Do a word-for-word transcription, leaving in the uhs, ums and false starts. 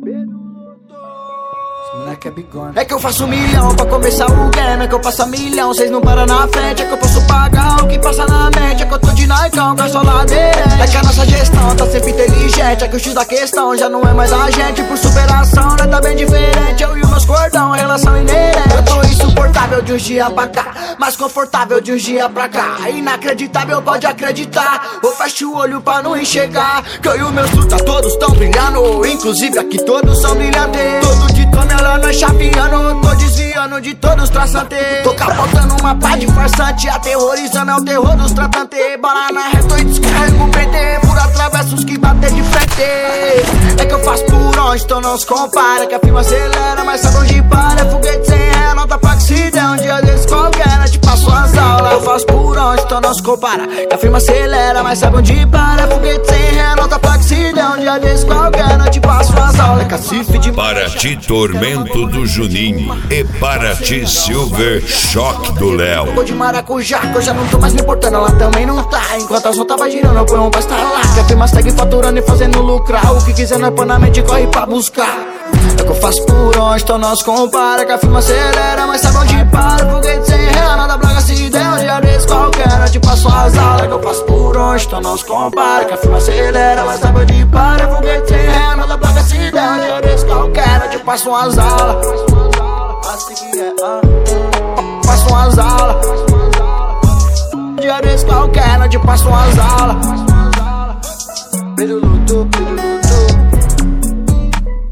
Moleque é bigode. É que eu faço um milhão pra começar o game. É que eu passo a milhão, cês não param na frente. É que eu posso pagar o que passa na mente. É que eu tô de Naicão, com a sola aderente. É que a nossa gestão tá sempre inteligente. É que o X da questão já não é mais a gente. Por superação, né, tá bem diferente. Eu e o meus cordão, relação inerente. Eu tô insuportável de uns dias pra cá, mais confortável de uns dias pra cá. Inacreditável, pode acreditar. Eu fecho o olho pra não enxergar. Que eu e os meus trutas todos tão brilhando. Inclusive aqui todos são brilhantes. Todo de tonelada nós chapeando. Tô desviando de todos os traçantes. Tô capotando uma pá de farsante. Aterrorizando é o terror dos tratantes. Bala na reta e descarrego o pente. Por atravessa os que bater de frente. É que eu faço por onde, então não se compara. Que a firma acelera, mas sabe onde para. É foguete sem ré, nota pra que se der. Um dia desse qualquer, eu te passo as aulas. Eu faço por onde, então não se compara. Que a firma acelera, mas sabe onde para. É foguete sem ré, nota pra que se der. Um dia desse qualquer, eu te passo as aulas. É cacife de Para ti, Tormento do Juninho. E para ti, Silver Choque do Léo. Tô de maracujá, que eu já não tô mais me importando. Ela também não tá. Enquanto as notas vai girando, eu ponho um pra estar lá. Que a firma segue faturando e fazendo lucrar. O que quiser nós põe na mente e corre pra buscar. É que eu faço por onde, então não se compara. Que a firma acelera, mas sabe onde para. Foguete sem ré, nada placa se der. Um dia desse qualquer, eu te passo as aulas. É que eu faço por onde, então não se compara. Que a firma acelera, mas sabe onde para. Foguete sem ré, nada placa se der. Um dia desse qualquer, eu te passo umas aulas. Assim que é, ah. Passo umas aulas. Um dia desse qualquer, eu te passo umas aulas. Pedro luto, Pedro luto.